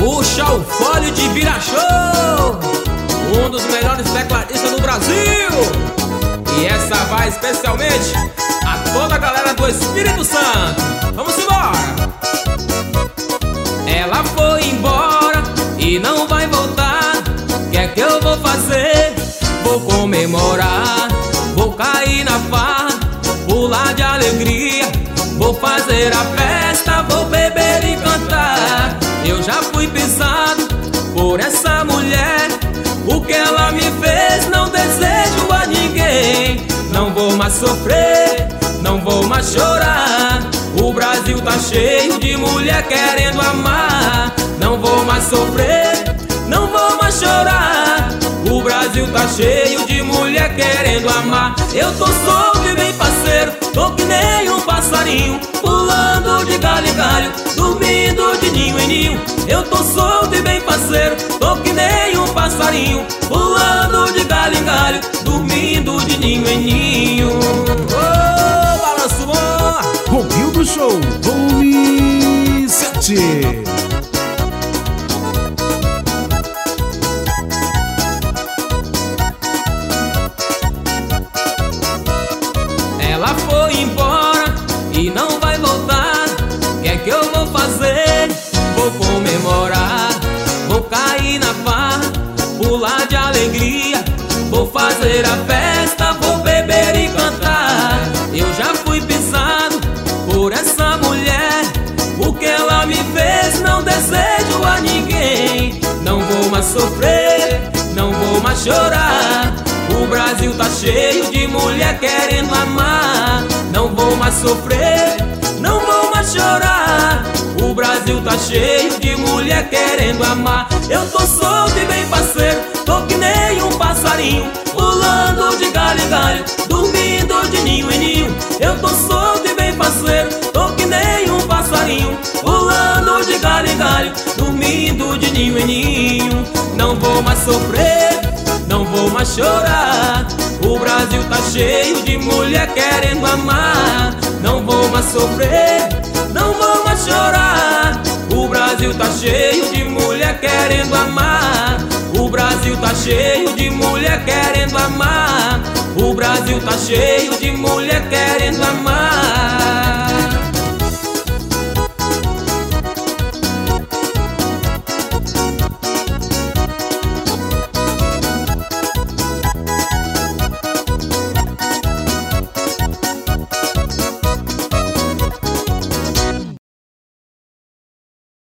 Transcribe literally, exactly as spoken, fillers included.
Puxa o fole de Birachô, um dos melhores tecladistas do Brasil. E essa vai especialmente a toda a galera do Espírito Santo. Vamos embora! Ela foi embora e não vai voltar. Que é que eu vou fazer? Vou comemorar, vou cair na farra, pular de alegria, vou fazer a festa, vou beber e cantar. Eu já fui pisado por essa mulher, o que ela me fez não desejo a ninguém. Não vou mais sofrer, não vou mais chorar. O Brasil tá cheio de mulher querendo amar. Não vou mais sofrer, não vou mais chorar. O Brasil tá cheio de mulher querendo amar. Eu tô solto e bem parceiro, tô que nem um passarinho, pulando de galho em galho, dormindo de ninho em ninho. Eu tô solto e bem parceiro, tô que nem um passarinho, pulando de galho em galho, dormindo de ninho em ninho. Ô, balanço bom! Romildo Show, volume sete. Ela foi embora e não vai voltar. Que é que eu vou fazer? Vou comemorar, vou cair na farra, pular de alegria, vou fazer a festa, vou beber e cantar. Eu já fui pisado por essa mulher, o que ela me fez não desejo a ninguém. Não vou mais sofrer, não vou mais chorar. O Brasil tá cheio de mulher querendo amar. Não vou mais sofrer, não vou mais chorar. O Brasil tá cheio de mulher querendo amar. Eu tô solto e bem parceiro, tô que nem um passarinho, pulando de galho em galho, dormindo de ninho em ninho. Eu tô solto e bem parceiro, tô que nem um passarinho, pulando de galho em galho, dormindo de ninho em ninho. Não vou mais sofrer, não vou mais chorar. O Brasil tá cheio de mulher querendo amar. Não vou mais sofrer, não vou mais chorar. O Brasil tá cheio de mulher querendo amar. O Brasil tá cheio de mulher querendo amar. O Brasil tá cheio de mulher querendo amar.